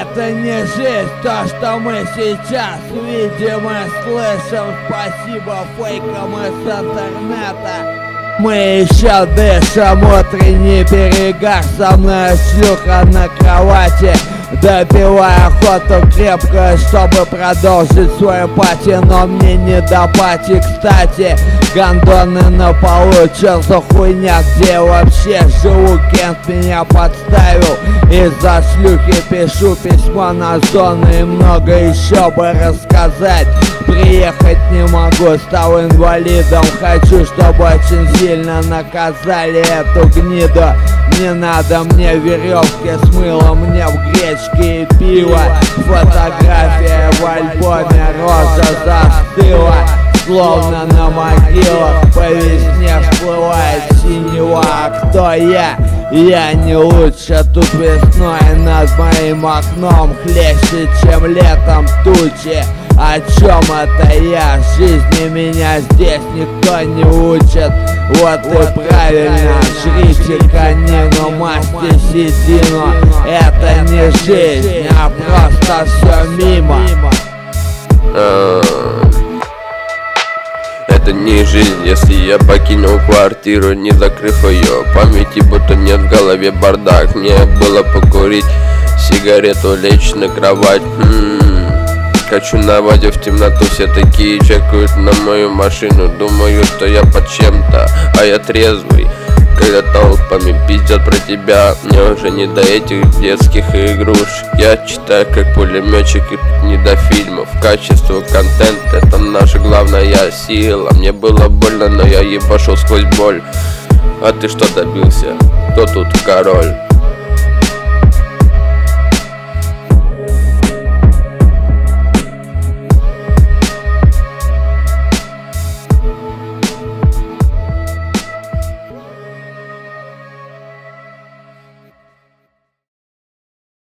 это не жизнь, то, что мы сейчас видим и слышим. Спасибо фейкам из интернета. Мы еще дышим, утренний перегар. Со мной шлюха на кровати, допивая охоту крепкую, чтобы продолжить свою пати. Но мне не до пати, кстати. Гондоны на полу, чё за хуйня, где я вообще живу? Кент меня подставил, из-за шлюхи пишу письмо на зону. И много еще бы рассказать, приехать не могу, стал инвалидом. Хочу, чтобы очень сильно наказали эту гниду. Не надо мне веревки с мылом, мне в гречке и пиво. Фотография в альбоме, роза застыла, словно на могилах по весне всплывает синева. А кто я? Я не лучше. Тут весной над моим окном хлеще, чем летом тучи. О чем это я? В жизни меня здесь никто не учит. Вот и правильно, жрите конину, масти седину. Это не жизнь, а просто все мимо. Это не жизнь, если я покинул квартиру, не закрыв ее. Памяти будто нет, в голове бардак. Мне было покурить сигарету, лечь на кровать. Качу на воде в темноту, все такие чекают на мою машину. Думаю, что я под чем-то, а я трезвый. Когда толпами пиздят про тебя, мне уже не до этих детских игрушек. Я читаю как пулеметчик, и не до фильмов. Качество контента — это наша главная сила. Мне было больно, но я ебашил сквозь боль. А ты что добился? Кто тут король?